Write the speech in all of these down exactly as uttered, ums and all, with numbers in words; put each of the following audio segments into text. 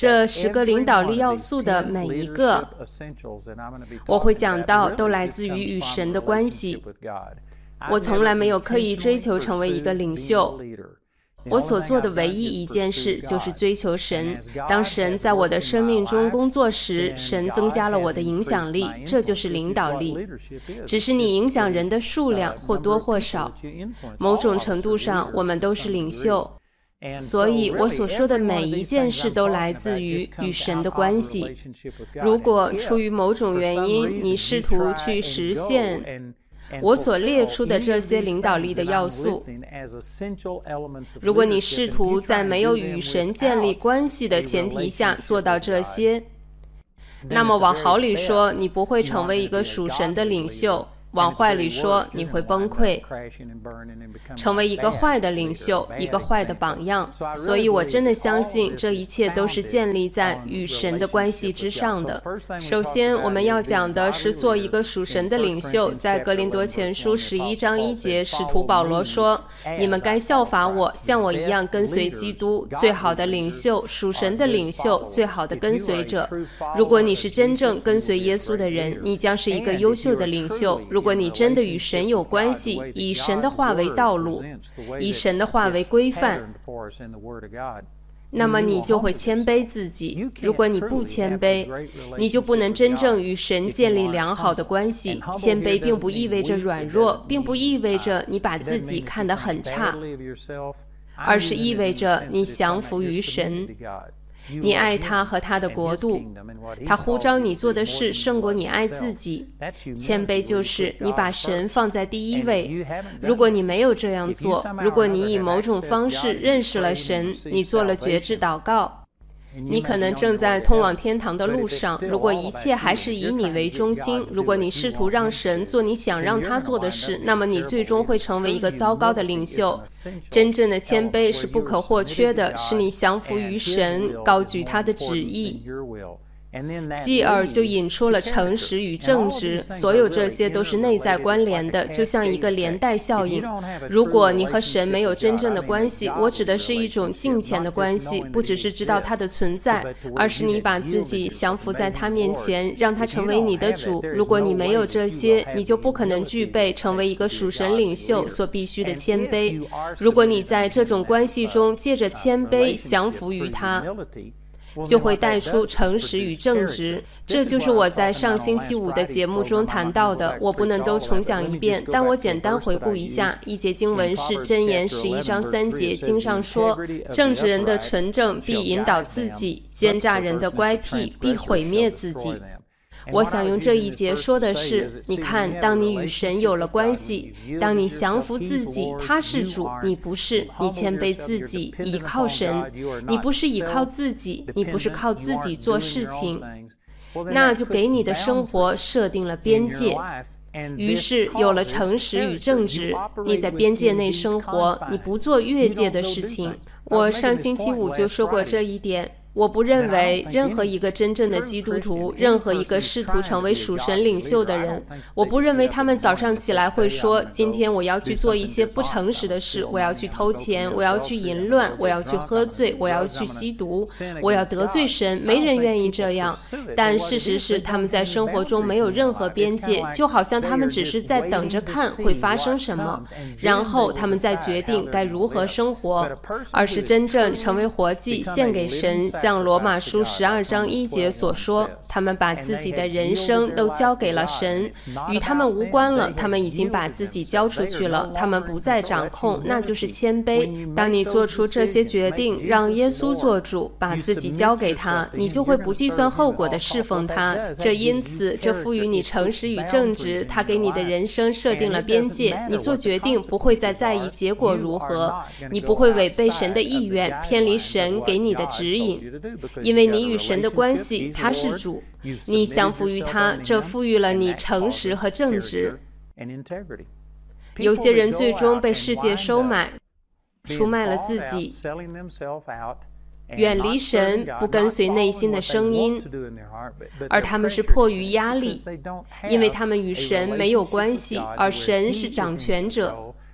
这十个领导力要素的每一个，我会讲到都来自于与神的关系。我从来没有刻意追求成为一个领袖，我所做的唯一一件事就是追求神。当神在我的生命中工作时，神增加了我的影响力，这就是领导力。只是你影响人的数量或多或少，某种程度上我们都是领袖。所以我所说的每一件事都来自于与神的关系。如果出于某种原因，你试图去实现我所列出的这些领导力的要素，如果你试图在没有与神建立关系的前提下做到这些，那么往好里说，你不会成为一个属神的领袖；往坏里说，你会崩溃，成为一个坏的领袖，一个坏的榜样。所以我真的相信这一切都是建立在与神的关系之上的。首先我们要讲的是做一个属神的领袖。在哥林多前书十一章一节，使徒保罗说，你们该效法我，像我一样跟随基督。最好的领袖，属神的领袖，最好的跟随者。如果你是真正跟随耶稣的人，你将是一个优秀的领袖。如果你真的与神有关系，以神的话为道路，以神的话为规范，那么你就会谦卑自己。如果你不谦卑，你就不能真正与神建立良好的关系。谦卑并不意味着软弱，并不意味着你把自己看得很差，而是意味着你降服于神。你爱他和他的国度，他呼召你做的事胜过你爱自己。谦卑就是你把神放在第一位。如果你没有这样做，如果你以某种方式认识了神，你做了觉知祷告，你可能正在通往天堂的路上。如果一切还是以你为中心，如果你试图让神做你想让他做的事，那么你最终会成为一个糟糕的领袖。真正的谦卑是不可或缺的，是你降服于神，高举他的旨意。继而就引出了诚实与正直，所有这些都是内在关联的，就像一个连带效应。如果你和神没有真正的关系，我指的是一种敬虔的关系，不只是知道他的存在，而是你把自己降服在他面前，让他成为你的主。如果你没有这些，你就不可能具备成为一个属神领袖所必须的谦卑。如果你在这种关系中借着谦卑降服于他，就会带出诚实与正直。这就是我在上星期五的节目中谈到的，我不能都重讲一遍，但我简单回顾一下。一节经文是箴言十一章三节，经上说，正直人的纯正必引导自己，奸诈人的乖僻必毁灭自己。我想用这一节说的是，你看，当你与神有了关系，当你降服自己，他是主，你不是，你谦卑自己，依靠神，你不是依靠自己，你不是靠自己做事情，那就给你的生活设定了边界。于是有了诚实与正直，你在边界内生活，你不做越界的事情。我上星期五就说过这一点。我不认为任何一个真正的基督徒，任何一个试图成为属神领袖的人，我不认为他们早上起来会说，今天我要去做一些不诚实的事，我要去偷钱，我要去淫乱，我要去喝醉，我要去吸毒，我要得罪神。没人愿意这样，但事实是他们在生活中没有任何边界，就好像他们只是在等着看会发生什么，然后他们再决定该如何生活，而是真正成为活祭献给神。像罗马书十二章一节所说，他们把自己的人生都交给了神，与他们无关了，他们已经把自己交出去了，他们不再掌控，那就是谦卑。当你做出这些决定，让耶稣做主，把自己交给他，你就会不计算后果的侍奉他。这因此，这赋予你诚实与正直，他给你的人生设定了边界，你做决定不会再在意结果如何，你不会违背神的意愿，偏离神给你的指引。因为你与神的关系，他是主，你降服于他，这赋予了你诚实和正直。有些人最终被世界收买，出卖了自己，远离神，不跟随内心的声音，而他们是迫于压力，因为他们与神没有关系，而神是掌权者。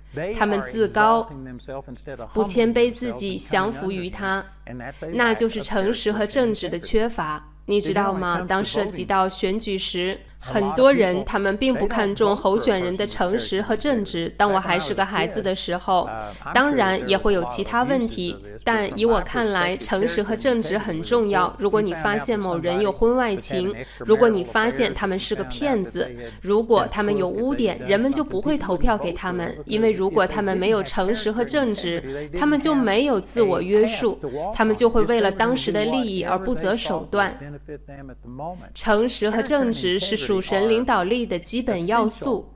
他们自高，不谦卑自己，降服于他，那就是诚实和正直的缺乏。你知道吗？当涉及到选举时，很多人他们并不看重候选人的诚实和正直。当我还是个孩子的时候，当然也会有其他问题，但以我看来，诚实和正直很重要。如果你发现某人有婚外情，如果你发现他们是个骗子，如果他们有污点，人们就不会投票给他们，因为如果他们没有诚实和正直，他们就没有自我约束，他们就会为了当时的利益而不择手段。诚实和正直是属神领导力的基本要素，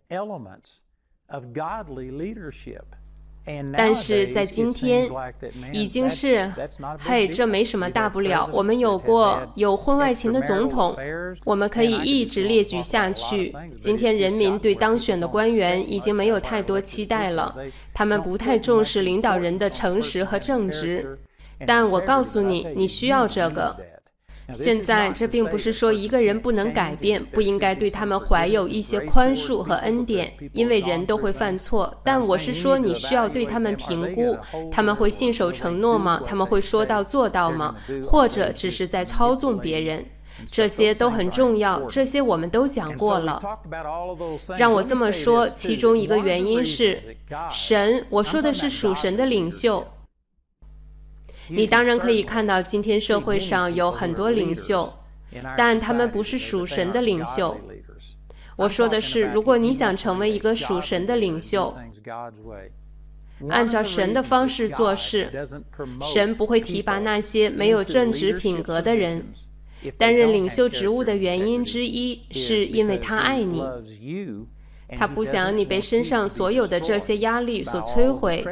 但是在今天已经是，嘿，这没什么大不了。我们有过有婚外情的总统，我们可以一直列举下去。今天人民对当选的官员已经没有太多期待了，他们不太重视领导人的诚实和正直。但我告诉你，你需要这个。现在这并不是说一个人不能改变，不应该对他们怀有一些宽恕和恩典，因为人都会犯错。但我是说你需要对他们评估，他们会信守承诺吗？他们会说到做到吗？或者只是在操纵别人？这些都很重要，这些我们都讲过了。让我这么说，其中一个原因是神，我说的是属神的领袖。你当然可以看到今天社会上有很多领袖，但他们不是属神的领袖。我说的是，如果你想成为一个属神的领袖，按照神的方式做事，神不会提拔那些没有正直品格的人。担任领袖职务的原因之一，是因为他爱你，他不想你被身上所有的这些压力所摧毁。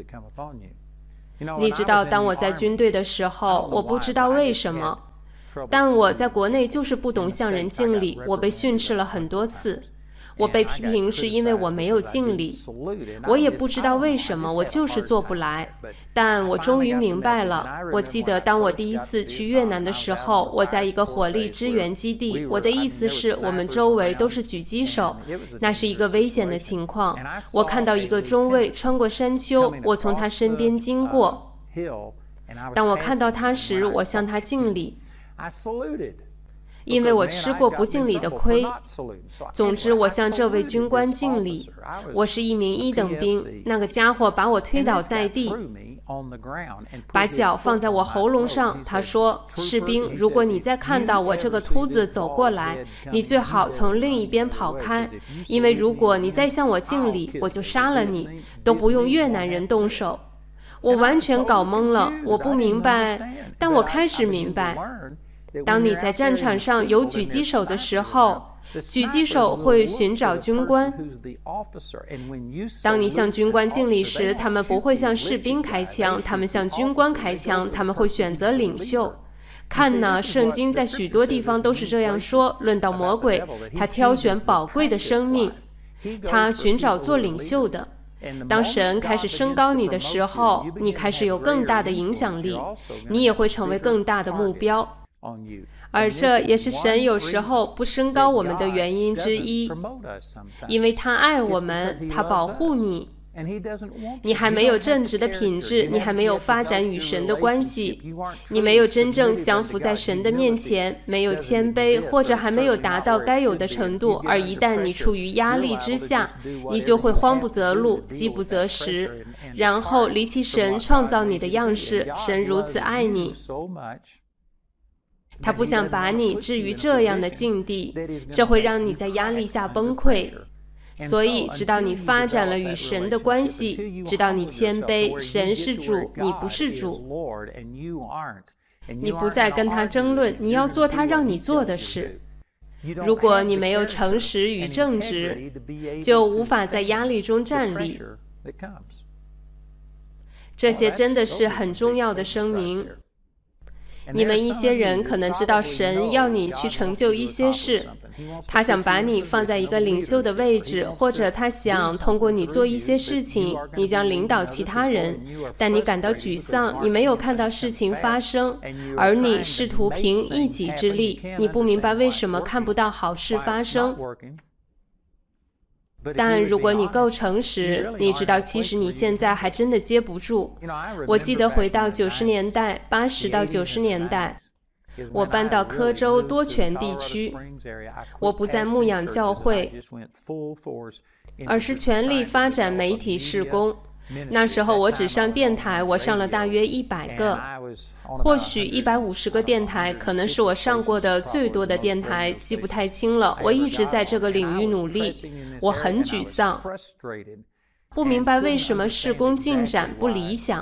你知道，当我在军队的时候，我不知道为什么，但我在国内就是不懂向人敬礼，我被训斥了很多次。我被批评是因为我没有敬礼，我也不知道为什么，我就是做不来。但我终于明白了。我记得当我第一次去越南的时候，我在一个火力支援基地，我的意思是我们周围都是狙击手，那是一个危险的情况。我看到一个中尉穿过山丘，我从他身边经过，当我看到他时，我向他敬礼，因为我吃过不敬礼的亏。总之，我向这位军官敬礼。我是一名一等兵，那个家伙把我推倒在地，把脚放在我喉咙上。他说：“士兵，如果你再看到我这个秃子走过来，你最好从另一边跑开，因为如果你再向我敬礼，我就杀了你，都不用越南人动手。”我完全搞懵了，我不明白，但我开始明白。当你在战场上有狙击手的时候，狙击手会寻找军官。当你向军官敬礼时，他们不会向士兵开枪，他们向军官开枪，他们会选择领袖。看呢，圣经在许多地方都是这样说。论到魔鬼，他挑选宝贵的生命，他寻找做领袖的。当神开始升高你的时候，你开始有更大的影响力，你也会成为更大的目标。而这也是神有时候不升高我们的原因之一，因为他爱我们，他保护你。你还没有正直的品质，你还没有发展与神的关系，你没有真正降服在神的面前，没有谦卑，或者还没有达到该有的程度。而一旦你处于压力之下，你就会慌不择路，饥不择食，然后离弃神创造你的样式。神如此爱你，他不想把你置于这样的境地，这会让你在压力下崩溃。所以直到你发展了与神的关系，直到你谦卑，神是主，你不是主，你不再跟他争论，你要做他让你做的事。如果你没有诚实与正直，就无法在压力中站立。这些真的是很重要的声明。你们一些人可能知道神要你去成就一些事，他想把你放在一个领袖的位置，或者他想通过你做一些事情，你将领导其他人，但你感到沮丧，你没有看到事情发生，而你试图凭一己之力，你不明白为什么看不到好事发生。 但如果你够诚实，你知道其实你现在还真的接不住。我记得回到九十年代，八十到九十年代，我搬到科州多泉地区，我不再牧养教会，而是全力发展媒体事工。那时候我只上电台，我上了大约一百个，或许一百五十个电台，可能是我上过的最多的电台，记不太清了。我一直在这个领域努力，我很沮丧，不明白为什么事工进展不理想。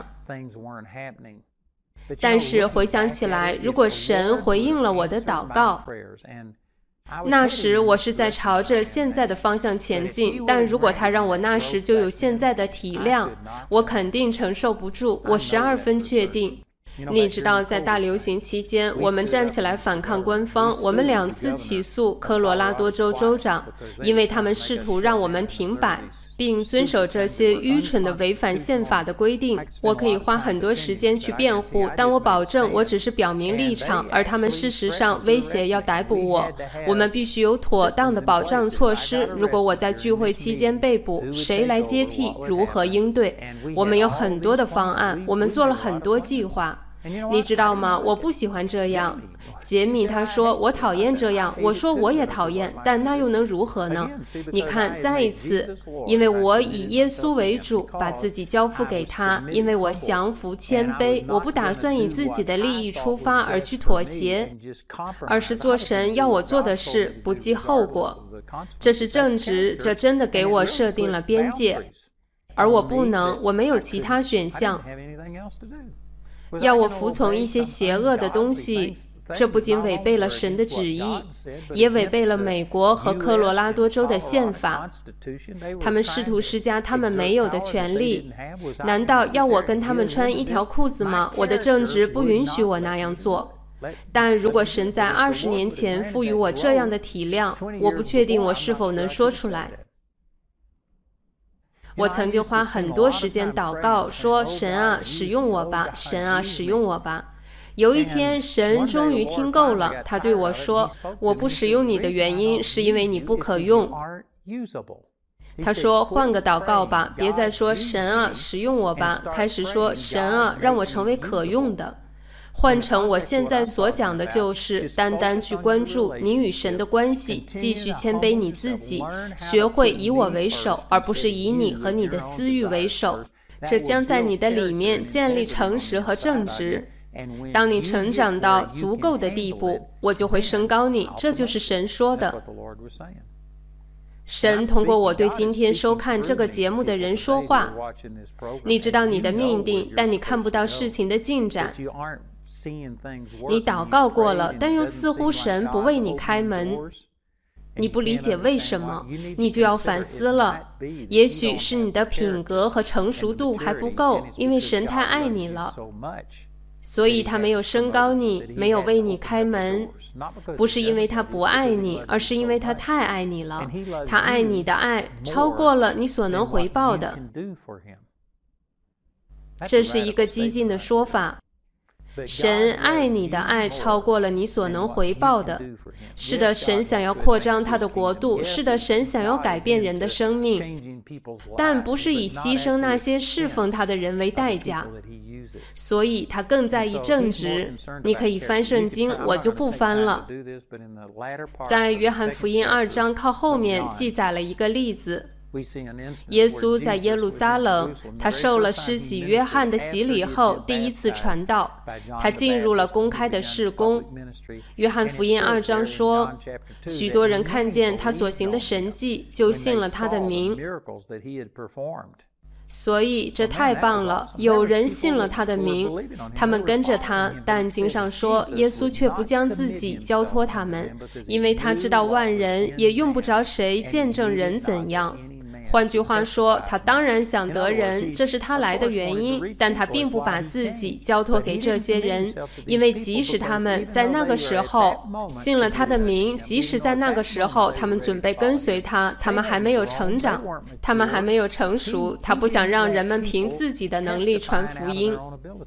但是回想起来，如果神回应了我的祷告，那时我是在朝着现在的方向前进，但如果他让我那时就有现在的体量，我肯定承受不住。我十二分确定。你知道，在大流行期间，我们站起来反抗官方，我们两次起诉科罗拉多州州长，因为他们试图让我们停摆，并遵守这些愚蠢的违反宪法的规定。我可以花很多时间去辩护，但我保证我只是表明立场，而他们事实上威胁要逮捕我。我们必须有妥当的保障措施，如果我在聚会期间被捕，谁来接替，如何应对？我们有很多的方案，我们做了很多计划。你知道吗？我不喜欢这样。杰米他说我讨厌这样，我说我也讨厌，但那又能如何呢？你看，再一次，因为我以耶稣为主，把自己交付给他，因为我降服谦卑，我不打算以自己的利益出发而去妥协，而是做神要我做的事，不计后果。这是正直，这真的给我设定了边界，而我不能，我没有其他选项。要我服从一些邪恶的东西，这不仅违背了神的旨意，也违背了美国和科罗拉多州的宪法。他们试图施加他们没有的权利。难道要我跟他们穿一条裤子吗？我的正直不允许我那样做。但如果神在二十年前赋予我这样的体谅，我不确定我是否能说出来。我曾经花很多时间祷告，说神啊，使用我吧，神啊，使用我吧。有一天，神终于听够了，他对我说，我不使用你的原因是因为你不可用。他说，换个祷告吧，别再说神啊，使用我吧，开始说神啊，让我成为可用的。换成我现在所讲的就是单单去关注你与神的关系，继续谦卑你自己，学会以我为首，而不是以你和你的私欲为首。这将在你的里面建立诚实和正直。当你成长到足够的地步，我就会升高你，这就是神说的。神通过我对今天收看这个节目的人说话。你知道你的命定，但你看不到事情的进展。你祷告过了，但又似乎神不为你开门。你不理解为什么，你就要反思了。也许是你的品格和成熟度还不够，因为神太爱你了，所以他没有升高你，没有为你开门。不是因为他不爱你，而是因为他太爱你了。他爱你的爱超过了你所能回报的。这是一个激进的说法。神爱你的爱超过了你所能回报的。是的，神想要扩张他的国度，是的，神想要改变人的生命，但不是以牺牲那些侍奉他的人为代价。所以他更在意正直。你可以翻圣经，我就不翻了。在约翰福音二章靠后面记载了一个例子。耶稣在耶路撒冷，他受了施洗约翰的洗礼后，第一次传道，他进入了公开的事工。约翰福音二章说，许多人看见他所行的神迹，就信了他的名。所以这太棒了，有人信了他的名，他们跟着他。但经上说，耶稣却不将自己交托他们，因为他知道万人，也用不着谁见证人怎样。换句话说，他当然想得人，这是他来的原因，但他并不把自己交托给这些人，因为即使他们在那个时候信了他的名，即使在那个时候他们准备跟随他，他们还没有成长，他们还没有成熟，他不想让人们凭自己的能力传福音。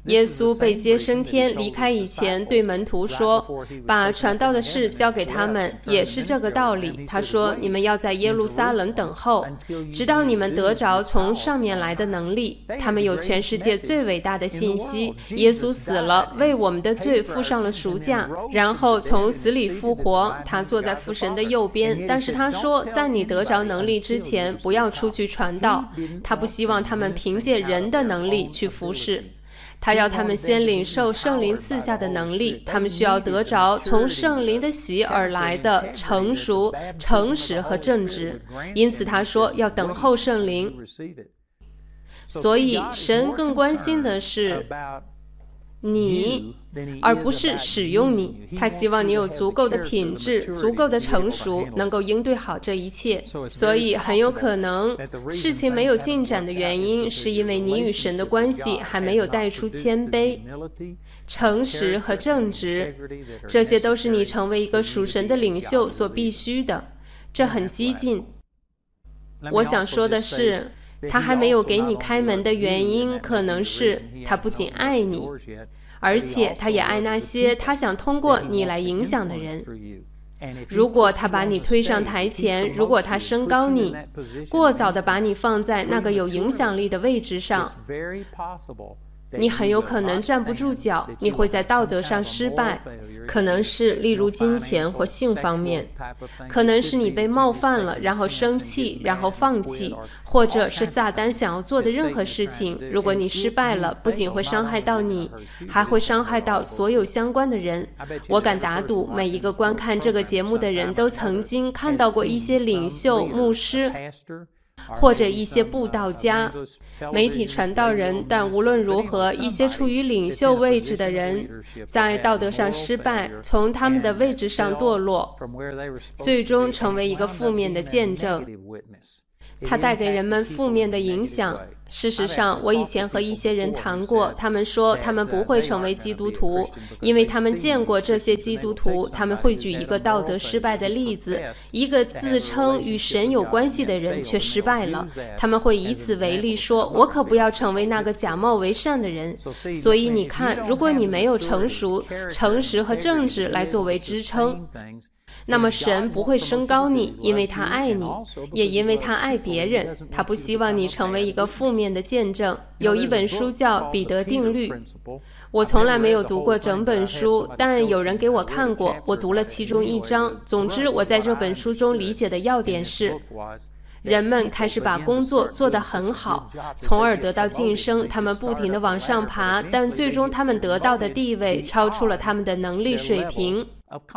耶稣被接升天离开以前，对门徒说，把传道的事交给他们，也是这个道理。他说，你们要在耶路撒冷等候，直到你们得着从上面来的能力。他们有全世界最伟大的信息，耶稣死了，为我们的罪付上了赎价，然后从死里复活，他坐在父神的右边。但是他说，在你得着能力之前，不要出去传道。他不希望他们凭借人的能力去服侍，他要他们先领受圣灵赐下的能力，他们需要得着从圣灵的喜而来的成熟、诚实和正直。因此他说要等候圣灵。所以神更关心的是你，而不是使用你。他希望你有足够的品质，足够的成熟，能够应对好这一切。所以很有可能事情没有进展的原因，是因为你与神的关系还没有带出谦卑、诚实和正直。这些都是你成为一个属神的领袖所必须的。这很激进。我想说的是，他还没有给你开门的原因，可能是他不仅爱你，而且他也爱那些他想通过你来影响的人。如果他把你推上台前，如果他升高你，过早地把你放在那个有影响力的位置上，你很有可能站不住脚，你会在道德上失败，可能是例如金钱或性方面，可能是你被冒犯了，然后生气，然后放弃，或者是撒旦想要做的任何事情。如果你失败了，不仅会伤害到你，还会伤害到所有相关的人。我敢打赌，每一个观看这个节目的人都曾经看到过一些领袖、牧师，或者一些布道家、媒体传道人，但无论如何，一些处于领袖位置的人在道德上失败，从他们的位置上堕落，最终成为一个负面的见证。它带给人们负面的影响。事实上，我以前和一些人谈过，他们说他们不会成为基督徒，因为他们见过这些基督徒。他们会举一个道德失败的例子，一个自称与神有关系的人却失败了。他们会以此为例说，我可不要成为那个假冒为善的人。所以你看，如果你没有成熟、诚实和正直来作为支撑，那么神不会升高你，因为他爱你，也因为他爱别人。他不希望你成为一个负面的见证。有一本书叫《彼得定律》，我从来没有读过整本书，但有人给我看过，我读了其中一章。总之，我在这本书中理解的要点是，人们开始把工作做得很好，从而得到晋升，他们不停地往上爬，但最终他们得到的地位超出了他们的能力水平。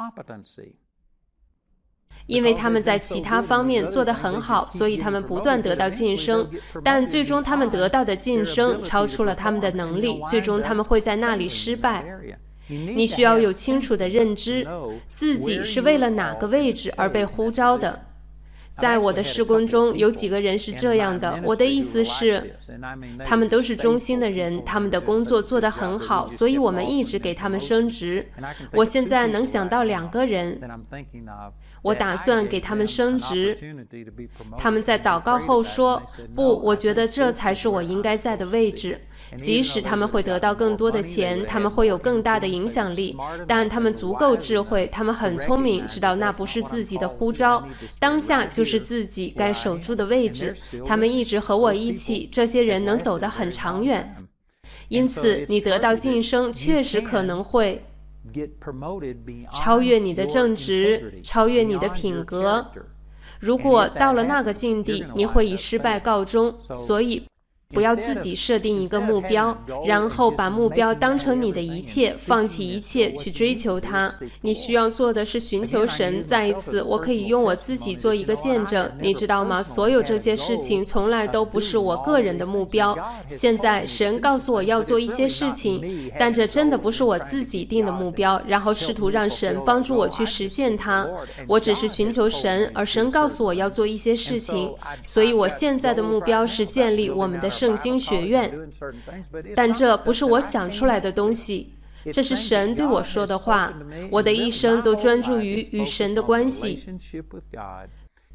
因为他们在其他方面做得很好，所以他们不断得到晋升，但最终他们得到的晋升超出了他们的能力，最终他们会在那里失败。你需要有清楚的认知，自己是为了哪个位置而被呼召的。在我的事工中，有几个人是这样的。我的意思是，他们都是忠心的人，他们的工作做得很好，所以我们一直给他们升职。我现在能想到两个人，我打算给他们升职。他们在祷告后说，不，我觉得这才是我应该在的位置。即使他们会得到更多的钱，他们会有更大的影响力，但他们足够智慧，他们很聪明，知道那不是自己的呼召，当下就是自己该守住的位置。他们一直和我一起，这些人能走得很长远。因此，你得到晋升确实可能会超越你的正直，超越你的品格。如果到了那个境地，你会以失败告终。所以不要自己设定一个目标，然后把目标当成你的一切，放弃一切去追求它。你需要做的是寻求神。再一次，我可以用我自己做一个见证，你知道吗？所有这些事情从来都不是我个人的目标。现在神告诉我要做一些事情，但这真的不是我自己定的目标，然后试图让神帮助我去实现它。我只是寻求神，而神告诉我要做一些事情。所以我现在的目标是建立我们的圣经学院，但这不是我想出来的东西，这是神对我说的话。我的一生都专注于与神的关系。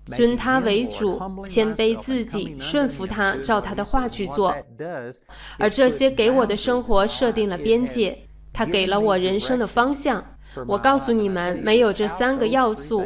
尊他为主，谦卑自己，顺服他，照他的话去做。而这些给我的生活设定了边界，他给了我人生的方向。我告诉你们，没有这三个要素，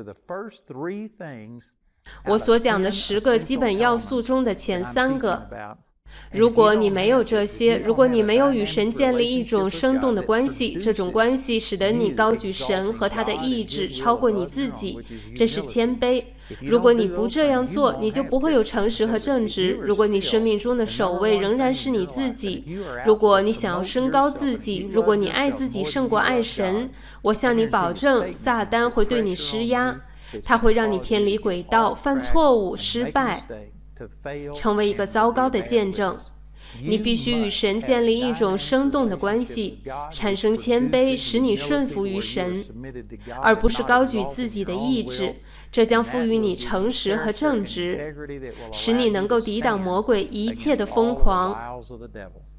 我所讲的十个基本要素中的前三个，如果你没有这些，如果你没有与神建立一种生动的关系，这种关系使得你高举神和他的意志超过你自己，这是谦卑。如果你不这样做，你就不会有诚实和正直。如果你生命中的首位仍然是你自己，如果你想要升高自己，如果你爱自己胜过爱神，我向你保证，撒旦会对你施压，他会让你偏离轨道，犯错误，失败，成为一个糟糕的见证。你必须与神建立一种生动的关系，产生谦卑，使你顺服于神，而不是高举自己的意志。这将赋予你诚实和正直，使你能够抵挡魔鬼一切的疯狂。